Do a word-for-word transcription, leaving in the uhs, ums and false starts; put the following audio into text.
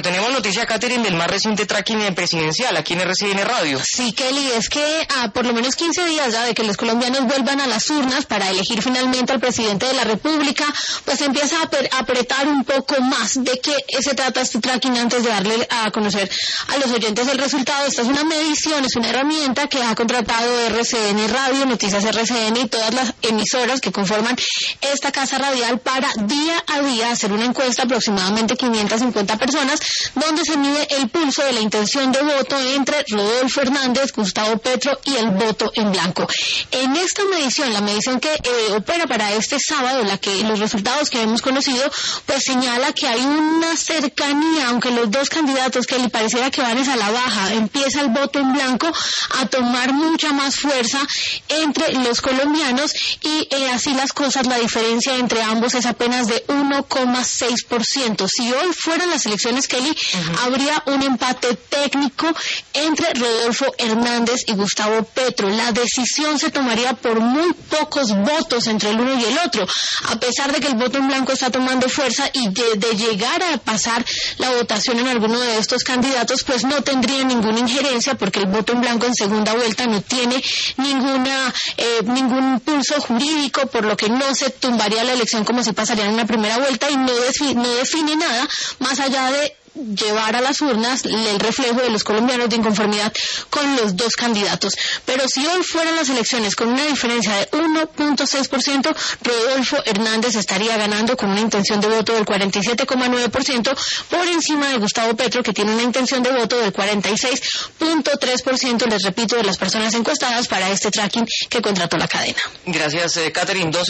tenemos noticia, Catherine, del más reciente tracking presidencial aquí en R C N Radio. Sí, Kelly, es que a por lo menos quince días ya de que los colombianos vuelvan a las urnas para elegir finalmente al presidente de la República, pues empieza a apretar un poco más. ¿De qué se trata este tracking? Antes de darle a conocer a los oyentes el resultado, esta es una medición, es una herramienta que ha contratado R C N Radio, Noticias R C N y todas las emisoras que conforman esta casa radial para día a día hacer una encuesta, aproximadamente quinientas cincuenta personas, donde se mide el pulso de la intención de voto entre Rodolfo Hernández, Gustavo Petro y el voto en blanco. En esta medición, la medición que eh, opera para este sábado, la que los resultados que hemos conocido, pues señala que hay una cercanía, aunque los dos candidatos que le pareciera que van es a la baja, empieza el voto en blanco a tomar mucha más fuerza entre los colombianos y eh, así las cosas, la diferencia entre ambos es apenas de uno coma seis por ciento. Si hoy fueran las elecciones, Kelly, uh-huh. habría un empate técnico entre Rodolfo Hernández y Gustavo Petro. La decisión se tomaría por muy pocos votos entre el uno y el otro, a pesar de que el voto en blanco está tomando fuerza y de, de llegar a pasar la votación en alguno de estos candidatos, pues no tendría ninguna injerencia porque el voto en blanco en segunda vuelta no tiene ninguna eh, ningún pulso jurídico, por lo que no se tumbaría la elección como si pasaría en una primera vuelta y no, defi- no define nada más allá de llevar a las urnas el reflejo de los colombianos de inconformidad con los dos candidatos. Pero si hoy fueran las elecciones con una diferencia de uno coma seis por ciento, Rodolfo Hernández estaría ganando con una intención de voto del cuarenta y siete coma nueve por ciento por encima de Gustavo Petro, que tiene una intención de voto del cuarenta y seis coma tres por ciento, les repito, de las personas encuestadas para este tracking que contrató la cadena. Gracias, eh, Catherine.